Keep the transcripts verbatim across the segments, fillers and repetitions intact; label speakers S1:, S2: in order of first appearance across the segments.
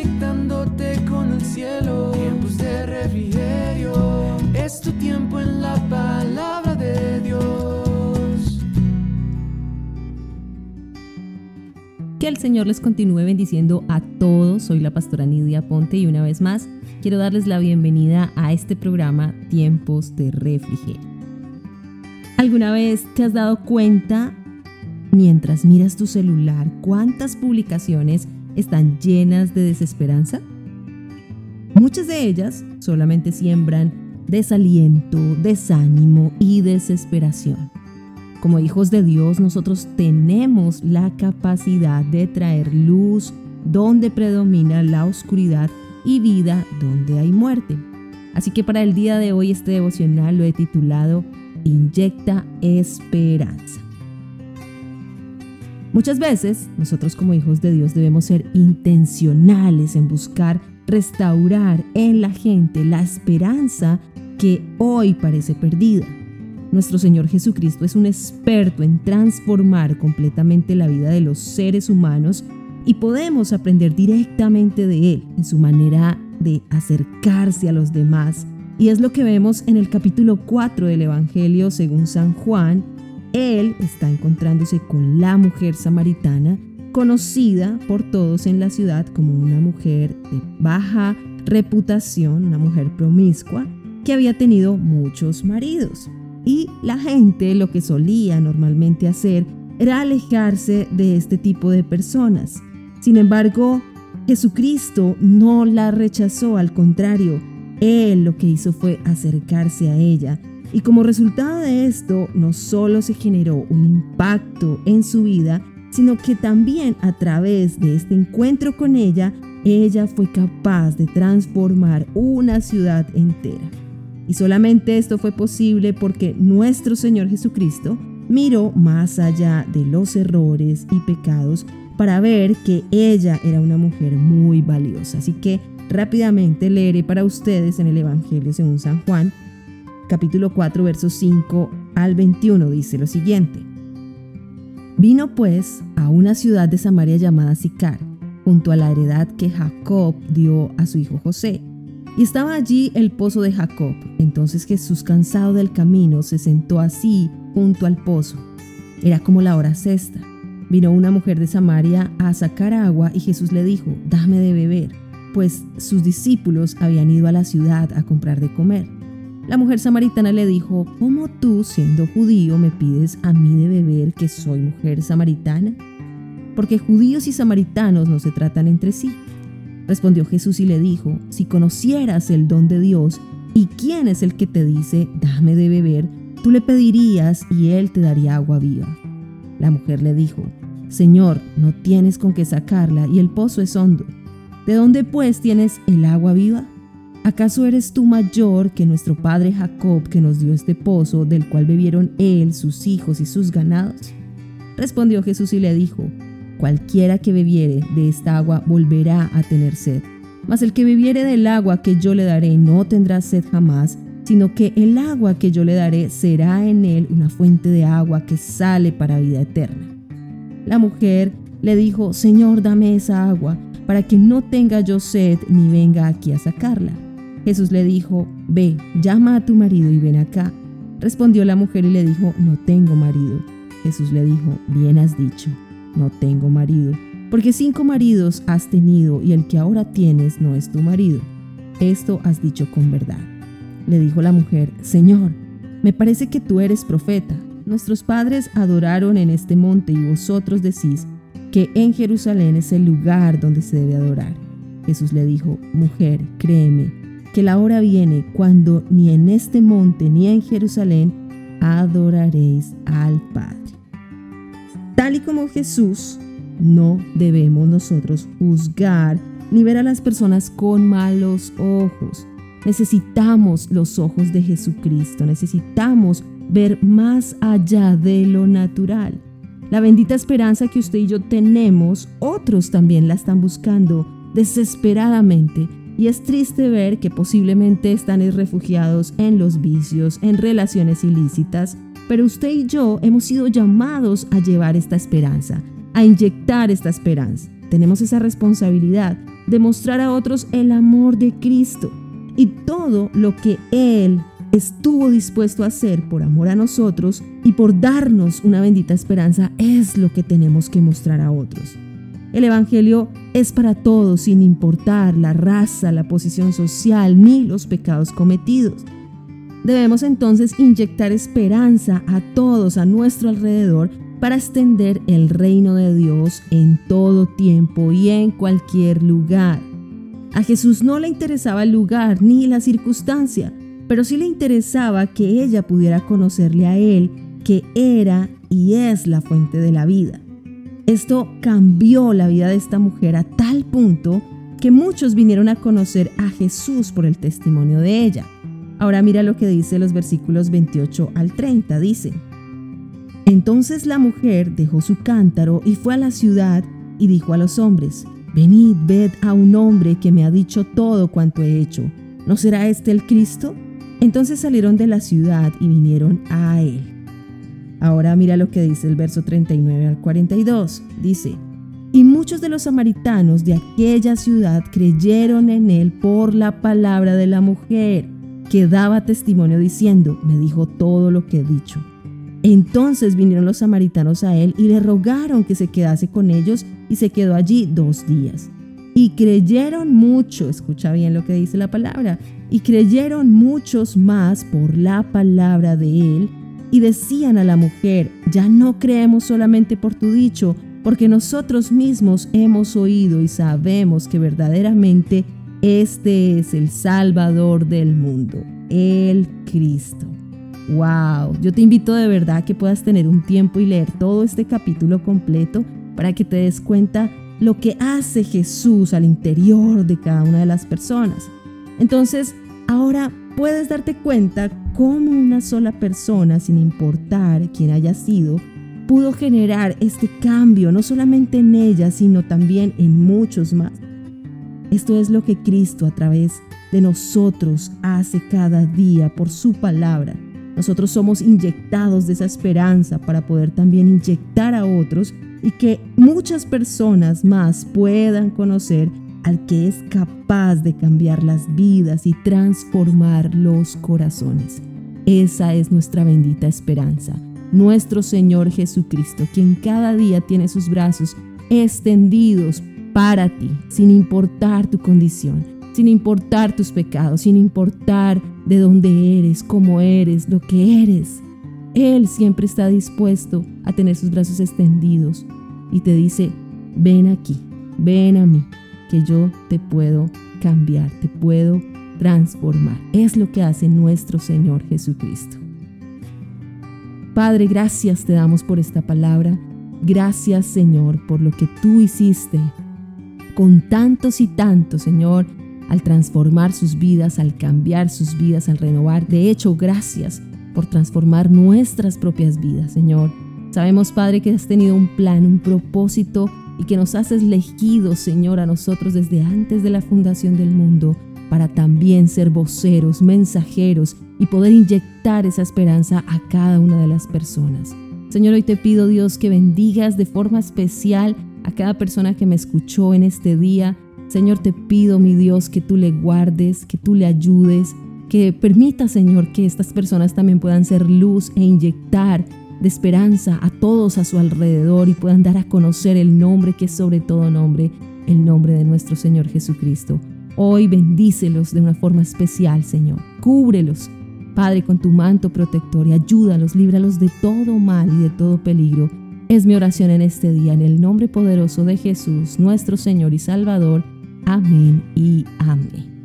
S1: conectándote con el cielo. Tiempos de refrigerio, es tu tiempo en la palabra de Dios.
S2: Que el Señor les continúe bendiciendo a todos. Soy la pastora Nidia Ponte y una vez más quiero darles la bienvenida a este programa Tiempos de Refrigerio. ¿Alguna vez te has dado cuenta, mientras miras tu celular, cuántas publicaciones están llenas de desesperanza? Muchas de ellas solamente siembran desaliento, desánimo y desesperación. Como hijos de Dios, nosotros tenemos la capacidad de traer luz donde predomina la oscuridad y vida donde hay muerte. Así que para el día de hoy este devocional lo he titulado Inyecta Esperanza. Muchas veces nosotros como hijos de Dios debemos ser intencionales en buscar restaurar en la gente la esperanza que hoy parece perdida. Nuestro Señor Jesucristo es un experto en transformar completamente la vida de los seres humanos y podemos aprender directamente de Él en su manera de acercarse a los demás. Y es lo que vemos en el capítulo cuatro del Evangelio según San Juan. Él está encontrándose con la mujer samaritana, conocida por todos en la ciudad como una mujer de baja reputación, una mujer promiscua que había tenido muchos maridos. Y la gente lo que solía normalmente hacer era alejarse de este tipo de personas. Sin embargo, Jesucristo no la rechazó, al contrario, Él lo que hizo fue acercarse a ella. Y como resultado de esto, no solo se generó un impacto en su vida, sino que también a través de este encuentro con ella, ella fue capaz de transformar una ciudad entera. Y solamente esto fue posible porque nuestro Señor Jesucristo miró más allá de los errores y pecados para ver que ella era una mujer muy valiosa. Así que rápidamente leeré para ustedes en el Evangelio según San Juan, capítulo cuatro, versos cinco al veintiuno, dice lo siguiente. Vino pues a una ciudad de Samaria llamada Sicar, junto a la heredad que Jacob dio a su hijo José. Y estaba allí el pozo de Jacob. Entonces Jesús, cansado del camino, se sentó así junto al pozo. Era como la hora sexta. Vino una mujer de Samaria a sacar agua y Jesús le dijo, dame de beber, pues sus discípulos habían ido a la ciudad a comprar de comer. La mujer samaritana le dijo, ¿cómo tú, siendo judío, me pides a mí de beber que soy mujer samaritana? Porque judíos y samaritanos no se tratan entre sí. Respondió Jesús y le dijo, si conocieras el don de Dios y quién es el que te dice, dame de beber, tú le pedirías y él te daría agua viva. La mujer le dijo, Señor, no tienes con qué sacarla y el pozo es hondo. ¿De dónde pues tienes el agua viva? ¿Acaso eres tú mayor que nuestro padre Jacob, que nos dio este pozo, del cual bebieron él, sus hijos y sus ganados? Respondió Jesús y le dijo, cualquiera que bebiere de esta agua volverá a tener sed, mas el que bebiere del agua que yo le daré no tendrá sed jamás, sino que el agua que yo le daré será en él una fuente de agua que sale para vida eterna. La mujer le dijo, Señor, dame esa agua, para que no tenga yo sed ni venga aquí a sacarla. Jesús le dijo, ve, llama a tu marido y ven acá. Respondió la mujer y le dijo, no tengo marido. Jesús le dijo, bien has dicho, no tengo marido, porque cinco maridos has tenido y el que ahora tienes no es tu marido. Esto has dicho con verdad. Le dijo la mujer, Señor, me parece que tú eres profeta. Nuestros padres adoraron en este monte y vosotros decís que en Jerusalén es el lugar donde se debe adorar. Jesús le dijo, mujer, créeme, que la hora viene cuando ni en este monte ni en Jerusalén adoraréis al Padre. Tal y como Jesús, no debemos nosotros juzgar ni ver a las personas con malos ojos. Necesitamos los ojos de Jesucristo, necesitamos ver más allá de lo natural. La bendita esperanza que usted y yo tenemos, otros también la están buscando desesperadamente, y es triste ver que posiblemente están refugiados en los vicios, en relaciones ilícitas, pero usted y yo hemos sido llamados a llevar esta esperanza, a inyectar esta esperanza. tenemos esa responsabilidad de mostrar a otros el amor de Cristo y todo lo que Él estuvo dispuesto a hacer por amor a nosotros y por darnos una bendita esperanza es lo que tenemos que mostrar a otros. El Evangelio es para todos sin importar la raza, la posición social ni los pecados cometidos. Debemos entonces inyectar esperanza a todos a nuestro alrededor para extender el reino de Dios en todo tiempo y en cualquier lugar. A Jesús no le interesaba el lugar ni la circunstancia, pero sí le interesaba que ella pudiera conocerle a Él, que era y es la fuente de la vida. Esto cambió la vida de esta mujer a tal punto que muchos vinieron a conocer a Jesús por el testimonio de ella. Ahora mira lo que dice los versículos veintiocho al treinta, dice: Entonces la mujer dejó su cántaro y fue a la ciudad y dijo a los hombres: Venid, ved a un hombre que me ha dicho todo cuanto he hecho. ¿No será este el Cristo? Entonces salieron de la ciudad y vinieron a él. Ahora mira lo que dice el verso treinta y nueve al cuarenta y dos. Dice: Y muchos de los samaritanos de aquella ciudad creyeron en él por la palabra de la mujer, que daba testimonio diciendo: Me dijo todo lo que he dicho. Entonces vinieron los samaritanos a él y le rogaron que se quedase con ellos, y se quedó allí dos días. Y creyeron mucho, escucha bien lo que dice la palabra, y creyeron muchos más por la palabra de él, y decían a la mujer: Ya no creemos solamente por tu dicho, porque nosotros mismos hemos oído y sabemos que verdaderamente este es el Salvador del mundo, el Cristo. Wow, yo te invito de verdad que puedas tener un tiempo y leer todo este capítulo completo para que te des cuenta lo que hace Jesús al interior de cada una de las personas. Entonces, ahora puedes darte cuenta cómo una sola persona, sin importar quién haya sido, pudo generar este cambio, no solamente en ella, sino también en muchos más. Esto es lo que Cristo a través de nosotros hace cada día por su palabra. Nosotros somos inyectados de esa esperanza para poder también inyectar a otros y que muchas personas más puedan conocer al que es capaz de cambiar las vidas y transformar los corazones. Esa es nuestra bendita esperanza, nuestro Señor Jesucristo, quien cada día tiene sus brazos extendidos para ti, sin importar tu condición, sin importar tus pecados, sin importar de dónde eres, cómo eres, lo que eres. Él siempre está dispuesto a tener sus brazos extendidos y te dice: ven aquí, ven a mí, que yo te puedo cambiar, te puedo transformar. Es lo que hace nuestro Señor Jesucristo. Padre, gracias te damos por esta palabra. Gracias, Señor, por lo que tú hiciste con tantos y tantos, Señor, al transformar sus vidas, al cambiar sus vidas, al renovar. De hecho, gracias por transformar nuestras propias vidas, Señor. Sabemos, Padre, que has tenido un plan, un propósito y que nos has elegido, Señor, a nosotros desde antes de la fundación del mundo para también ser voceros, mensajeros y poder inyectar esa esperanza a cada una de las personas. Señor, hoy te pido, Dios, que bendigas de forma especial a cada persona que me escuchó en este día. Señor, te pido, mi Dios, que tú le guardes, que tú le ayudes, que permita, Señor, que estas personas también puedan ser luz e inyectar de esperanza a todos a su alrededor y puedan dar a conocer el nombre que es sobre todo nombre, el nombre de nuestro Señor Jesucristo. Hoy bendícelos de una forma especial, Señor. Cúbrelos, Padre, con tu manto protector y ayúdalos, líbralos de todo mal y de todo peligro. Es mi oración en este día, en el nombre poderoso de Jesús, nuestro Señor y Salvador. Amén y amén.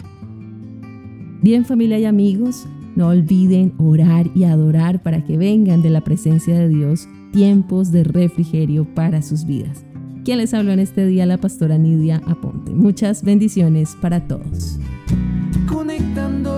S2: Bien, familia y amigos, no olviden orar y adorar para que vengan de la presencia de Dios tiempos de refrigerio para sus vidas. Quien les habló en este día, la pastora Nidia Aponte. Muchas bendiciones para todos.
S1: Conectando